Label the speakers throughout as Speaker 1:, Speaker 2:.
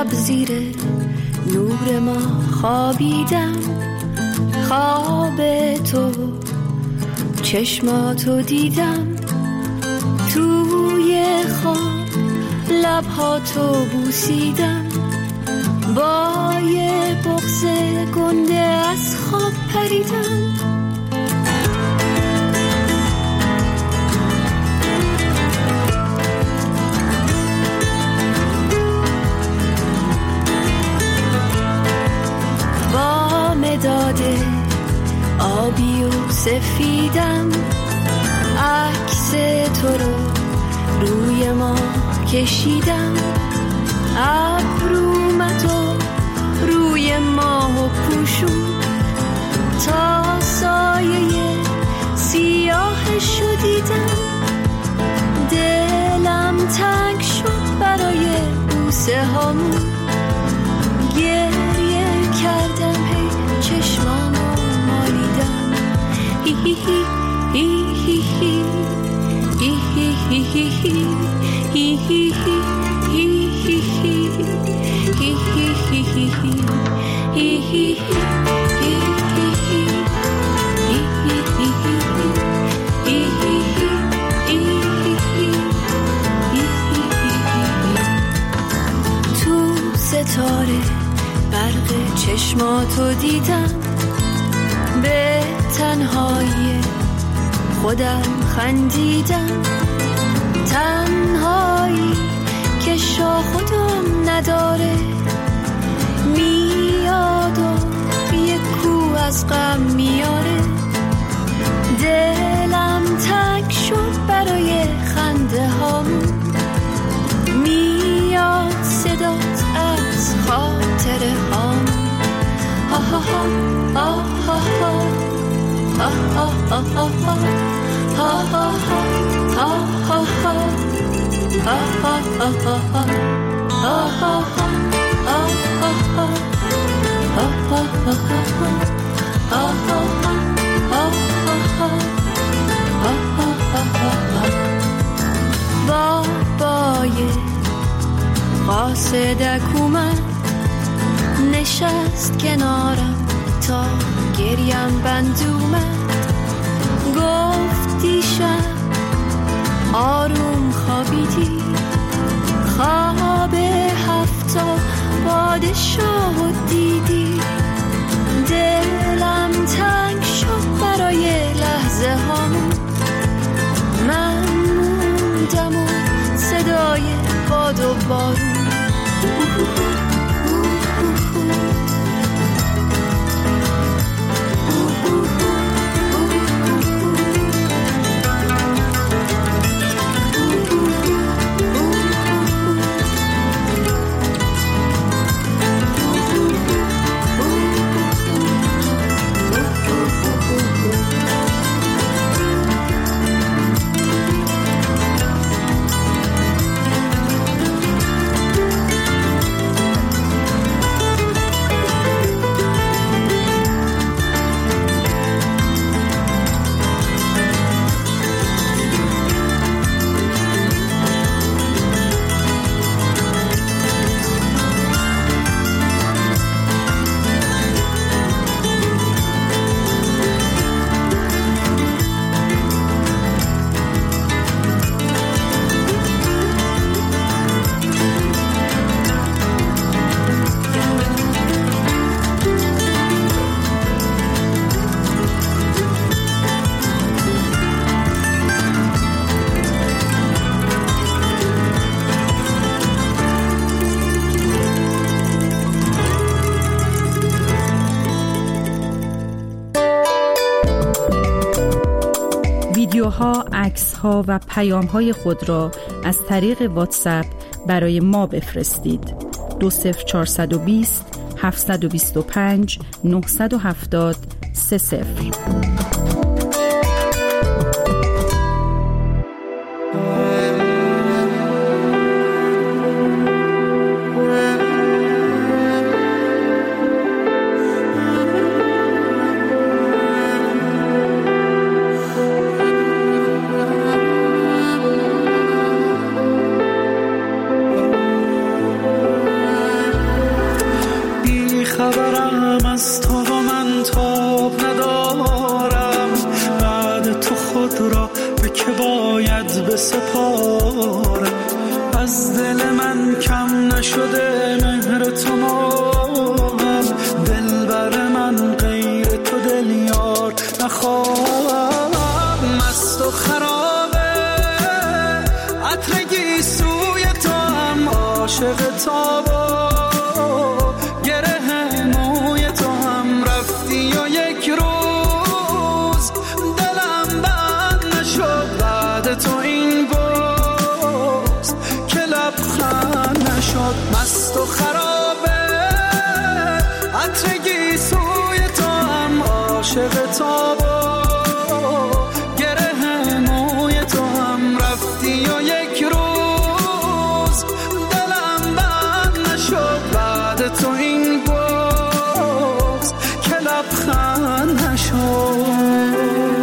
Speaker 1: شب زیر نور ما خوابیدم، خواب تو چشماتو دیدم، توی خواب لبهاتو بوسیدم، با یه بغض گنده از خواب پریدم. با مداد آبی و سفیدم عکس تو رو روی ما کشیدم، ابرومتو روی ماه پوشون تا سایه سیاهشو دیدم، دلم تنگ شد برای بوسه هامون، گریه کردم هی چشمامو مالیدم، هی هی هی هی هی هی هی هی هی هی تو ستاره برق چشماتو دیدم، به تنهایی خودم خندیدم، تنهایی که شاه خودم نداره، میاد و یه کو از غم میاره، دلم تنگ شد برای خنده هامون، میاد صدات از خاطره هامون، ها ها ها ها ها ها ها ها ها بابای قاصدک اومد، نشست کنارم تا گریم بند اومد، گفت دیشب آروم خوابیدی، خواب هفتا پادشاه دیدی، دلم تنگ شد برای لحظه هامون، من موندم و صدای باد و بارون،
Speaker 2: ویدیوها، عکس‌ها و پیام‌های خود را از طریق واتساپ برای ما بفرستید. 20420 725 970 30.
Speaker 3: باید بسپارم. از دل من کم نشده مهر تو ماهم، دلبر من غیر تو دل یار نخواهم. مست و خرابه عطر گیسوی تو هم، عاشق تابا گره موی تو هم. رفتی و یک روز دلم بند نشد، بعد تو این بوز که لبخند نشد. مست و خرابه عطر گیسوی تو هم، عاشق تابا گره موی تو هم. رفتی و یک روز دلم بند نشد، بعد تو این بوز که لبخند نشد.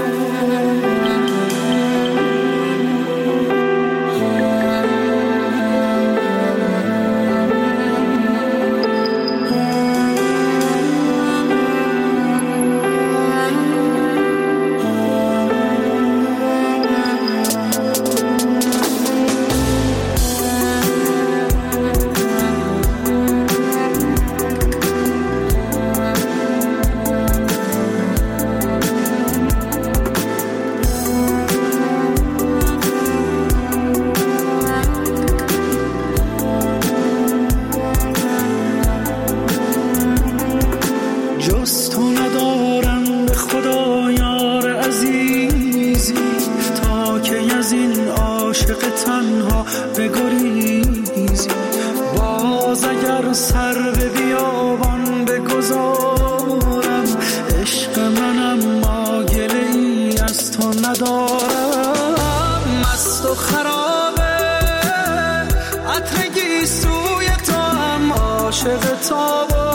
Speaker 3: جز تو ندارم به خدا یار عزیزی، تا که از این عاشق تنها بگریزی. باز اگر سر به بیابان بگذارم، عشق منم ما گله ای از تو ندارم. مست و خرابه عطر گیسوی تو هم، عاشق تابا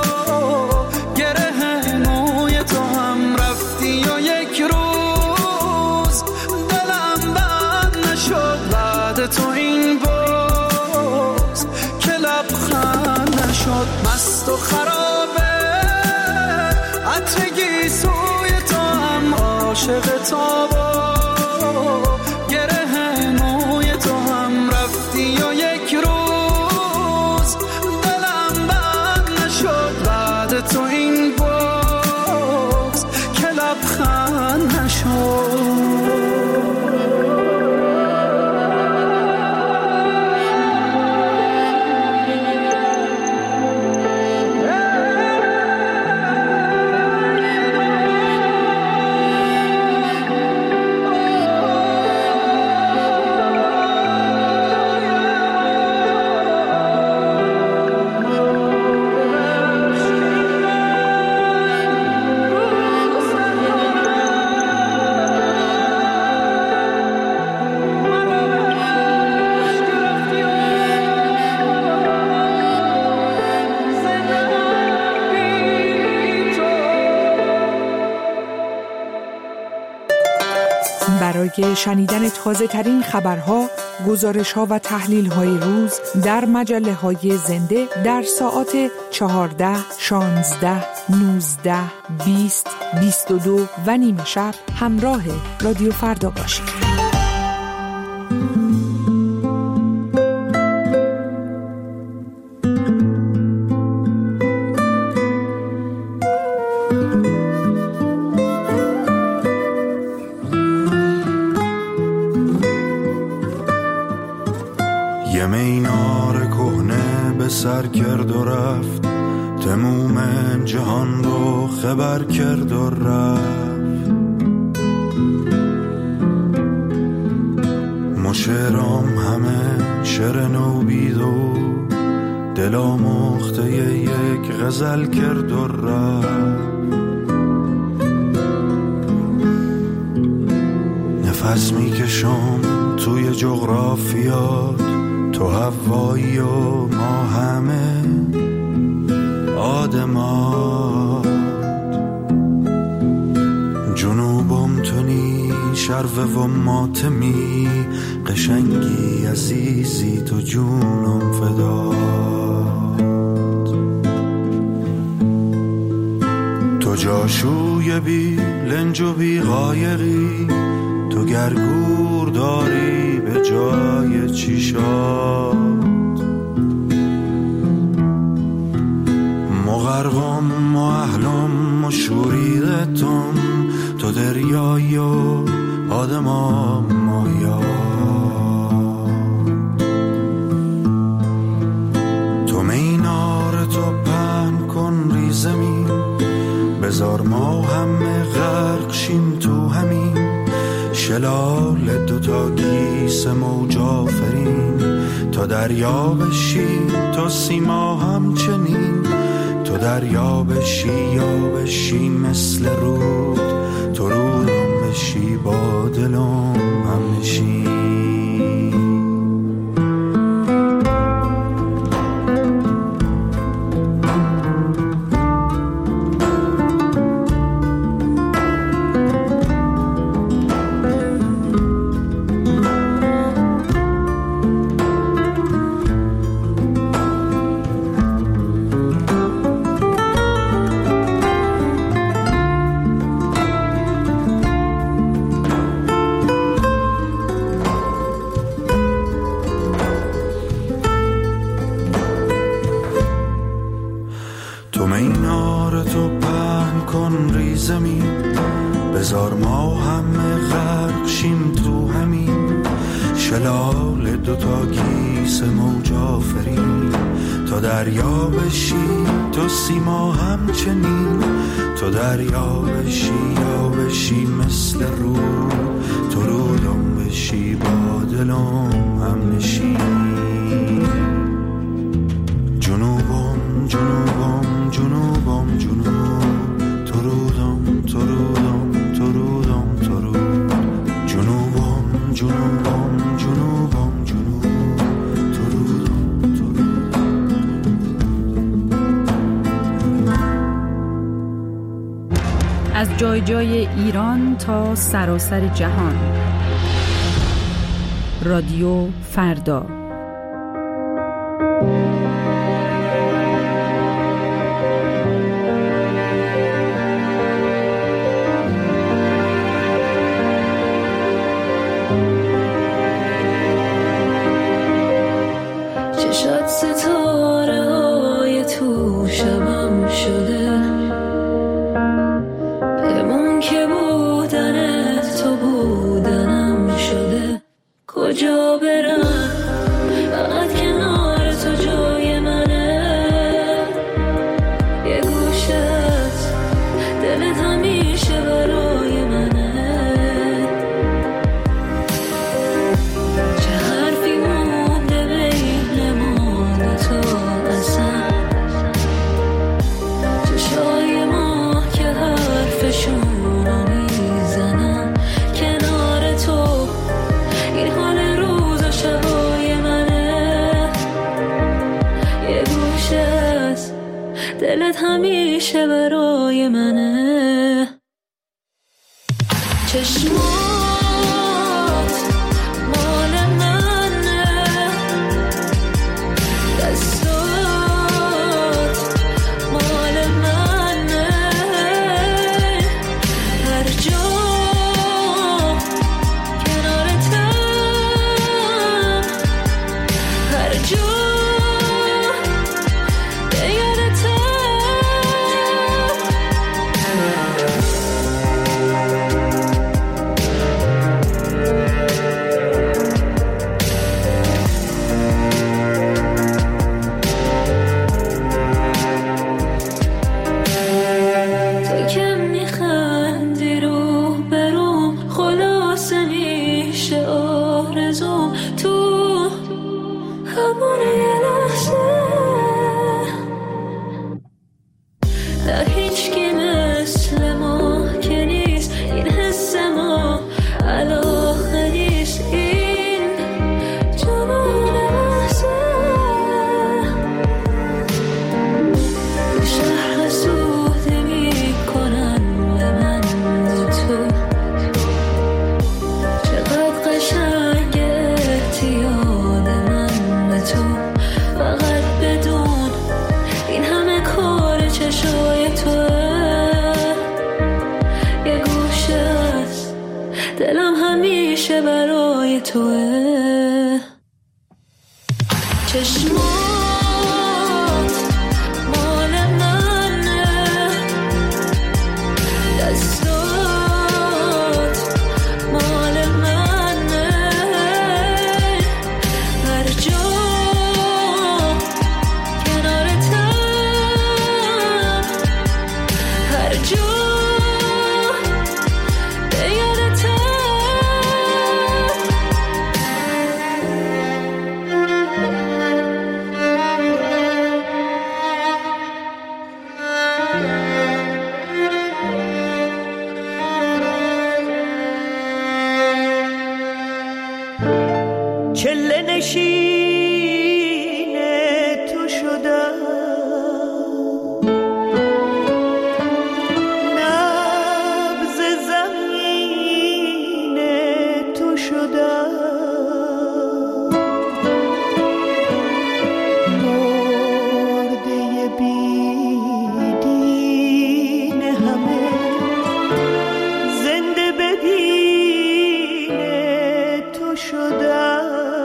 Speaker 3: تو این باز که لبخند نشد. مست و خرابه عطر گیسوی تو هم، عاشق تابا گره موی تو هم. رفتی و یک روز دلم بند نشد، بعد تو این باز که لبخند نشد.
Speaker 4: برای شنیدن تازه ترین خبرها، گزارش‌ها و تحلیل‌های روز در مجله‌های زنده در ساعات 14، 16، 19، 20، 22 و نیم شب همراه رادیو فردا باشید.
Speaker 5: یه مینار کهنه به سر کرد و رفت، تموم جهان رو خبر کرد و رفت. مشعرام همه شعر نوبید و دلا مخته یک غزل کرد و رفت. نفس میکشم توی جغرافیات، تو هوایی و ما همه آدمات. جنوبم تونی شروه و ماتمی، قشنگی عزیزی تو جونم فدات. تو جاشوی بی لنج و بی غایقی، تو تو گرگور داری به جای چیشات. مغرقم و اهلم و شوریدتم تو دریایی و آدمام مایا. تو مینار تو پهن کن ری زمین، بذار ما همه غرق شیم تو همین شلال دوتا کیسه موج آفرین. تا دریا بشی تو سیما همچنین، تو دریا بشی یا بشی مثل رود، تو رودم بشی با دلم هم نشین. تو مینار تو پهن کن ری زمین، بذار ما همه غرق شیم تو همین شلال دوتا کیسه موج آفرین. تا دریا بشی تو سیما همچنین، تو دریا بشی یا بشی مثل رود، تو رودم بشی با دلم هم نشین. جنوبم جنوبم جنوبم جنوب، تو رودم تو رودم تو رودم تو رود. جنوبم جنوبم جنوبم جنوب، تو رودم تو رود.
Speaker 2: از جای جای ایران تا سراسر جهان، رادیو فردا.
Speaker 1: چشات ستاره های تو شبم شده، بمون که بودنت تو بودنم شده. کجا برم فقط کنار تو جای منه، یه گوشت دلت همیشه برای منه. چه حرفی مونده بین ما تو اصلا، چشای ما که حرفشونو میزنن. کنار تو این حال روز و شبای منه، یه گوشه از دلت همیشه برای منه. چشمات مال منه، دستات مال منه. هر جا کنارتم، هر جا به یادتم. تو که میخندی رو بروم، خلاصه میشه آرزوم. تو همون یه لحظه نه هیچکی مثل ما که نیست، این حس ما علاقه نیست. این جنون لحظه شهر سوده میکنن به من و تو. چقدر قشنگ اعتیاد من به تو. توه. چشمات مال منه، دستات مال منه، هر جا کنارتم، هر جا چله نشین تو شدم، نبض زمین تو شدم، مرده بیدین همه، زنده بدین تو شدم.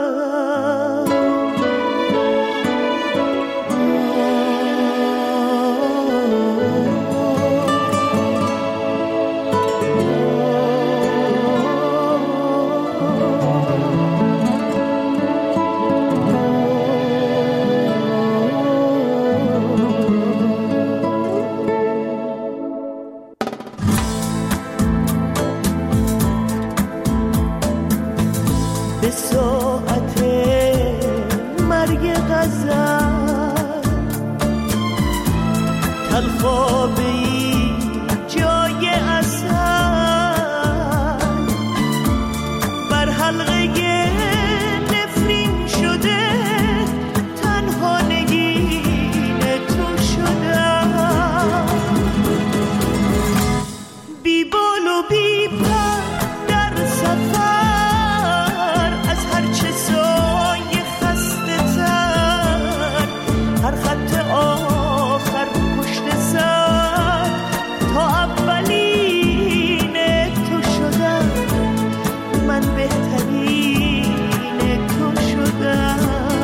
Speaker 1: به ساعت مرگ غزل تلخابی جای اصل بر حلقه نفرین شده، تنها نگین تو شدم. بی بال و بی پر در سفر، هر خط آخر پشت سر، تا اولین تو شدم، من بهترین تو شدم.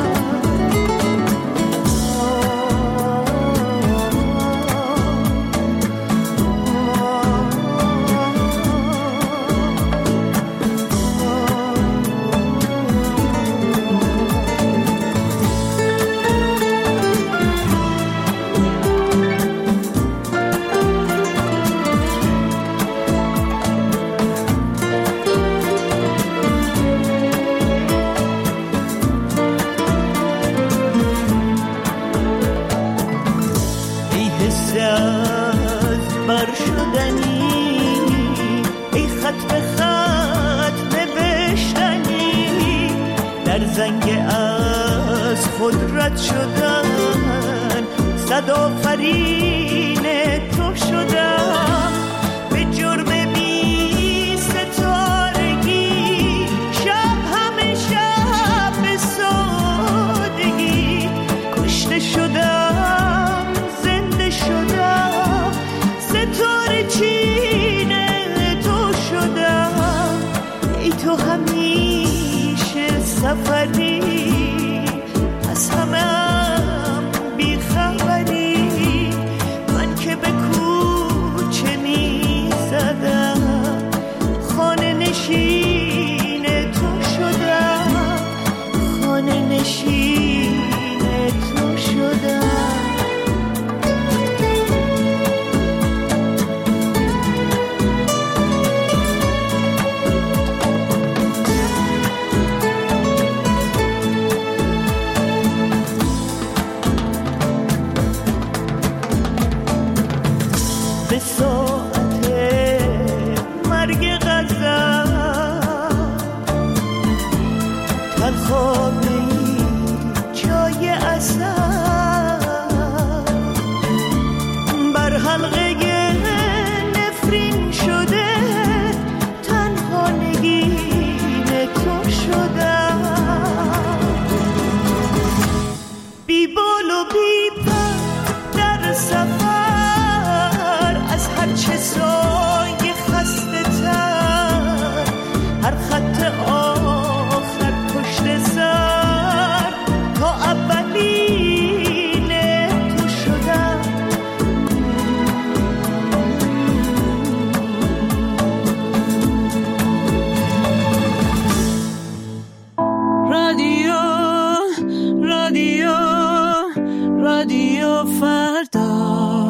Speaker 1: بر شدنی، ای خط به خط نوشتنی، در زنگ از خود رد شدن، صد آفرین تو شدم. به جرم بی ستارگی، شب همه شب به سادگی، کشته شدم، زنده شدم، ستاره چین تو شدم. ای تو همیشه سفری، از همم بی خبری، من که به کوچه می زدم، خانه نشین تو شدم، خانه نشین تو شدم. به ساعت مرگ غزل تلخابی جای اصل بر حلقه نفرین شده، تنها نگین تو شدم. بی بال و بی پر در سفر، از هر چه سایه خسته تر، هر خط آخر رادیو فردا.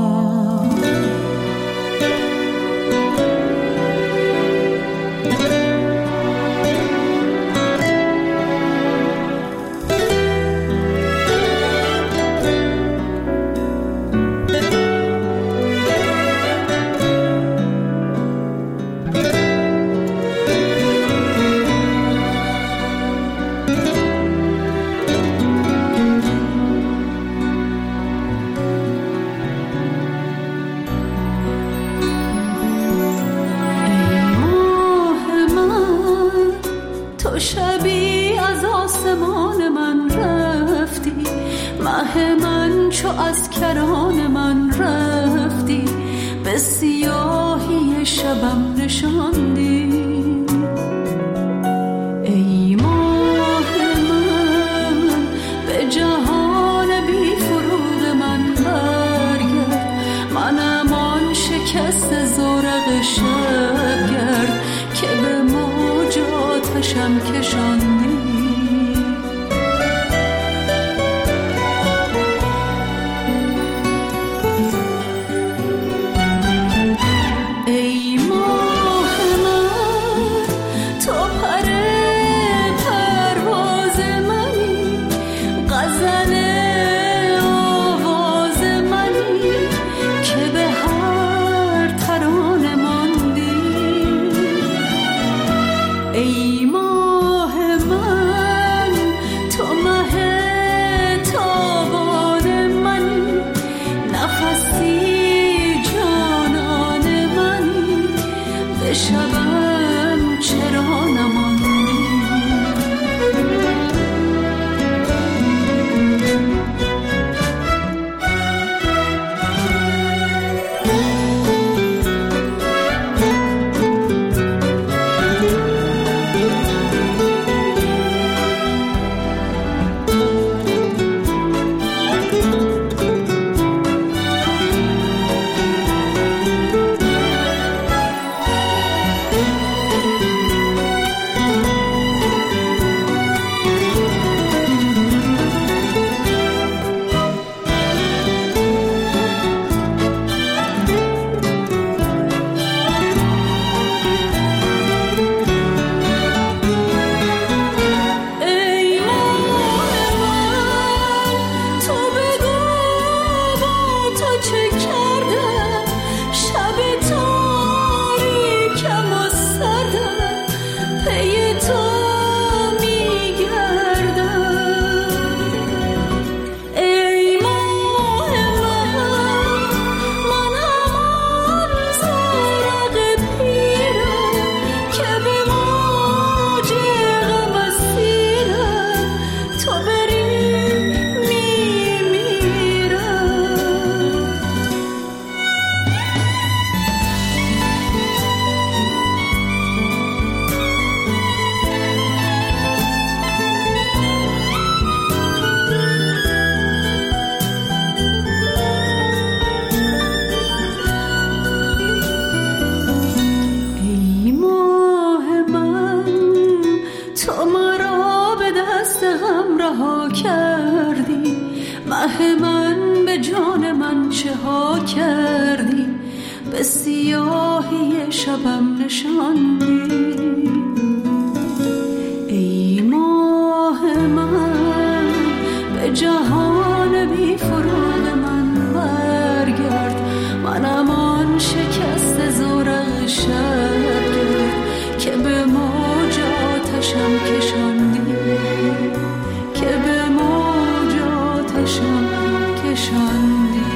Speaker 6: چو از کران من رفتی، به سیاهی شبم نشاندی. ای ماه من به جهان بی فروغ من برگرد، منم آن شکست زورق شبگرد که به موج آتشم کشاندی. مه من به جان من چه ها کردی، به سیاهی شبم نشاندی. ای ماه من به جهان بی فروغ من برگرد، منم آن شکست زورق شبگرد که به موج آتشم کشاندی، که به موج آتشم کشاندی.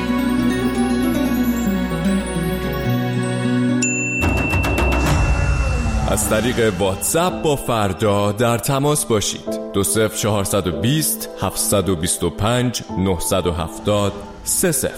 Speaker 7: از طریق واتساپ با فردا در تماس باشید. 20420 725 970 30.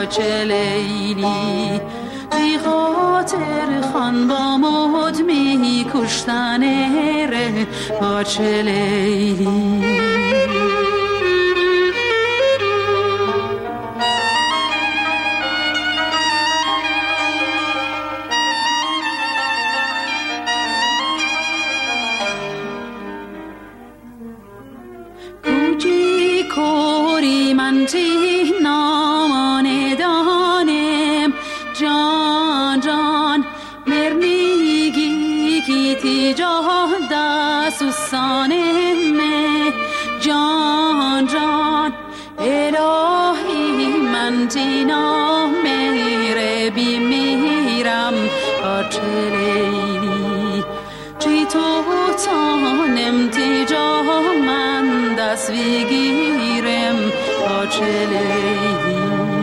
Speaker 6: پاچه لیلی بی خاطر خان با مد می کشتن ره پاچه لیلی کوچی کوری من تی نامانه دانم جان جان مرنیگی کی تی جاه دستانم جان جان الهی من تی نامره بی میرم پاچه لیلی چی تو تانم تی جاه من دست بگیرم پاچه لیلی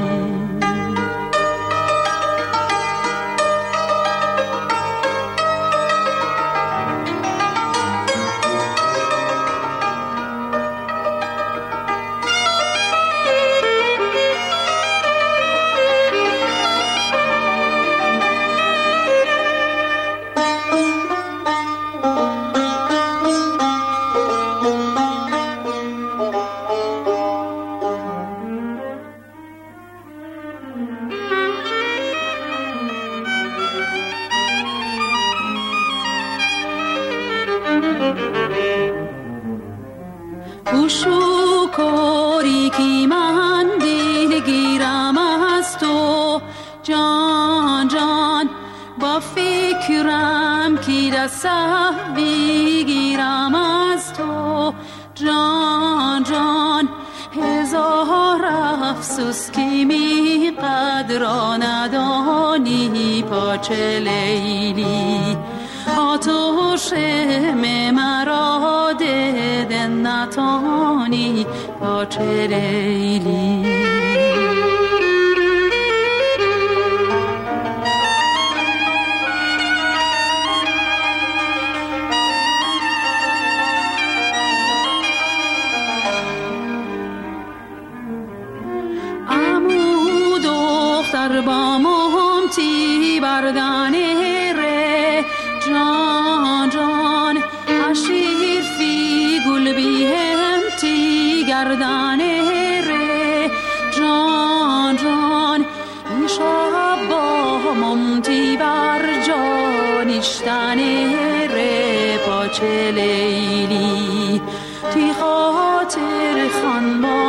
Speaker 6: گوشو کوری کی من دلگیرم از تو جان جان با فکرم کی دست بگیرم از تو جان جان هزار افسوس کی می قدر ندانی پاچه لیلی آتوش مرا ددن نتانی پاچه لیلی عمو دختر با مهمتی بردانه ره جان جان اشیر فی گل بیهمتی گردانه ره جان جان این شب با ممتی بر جانشتنه ره پاچه لیلی تی خاطر خان با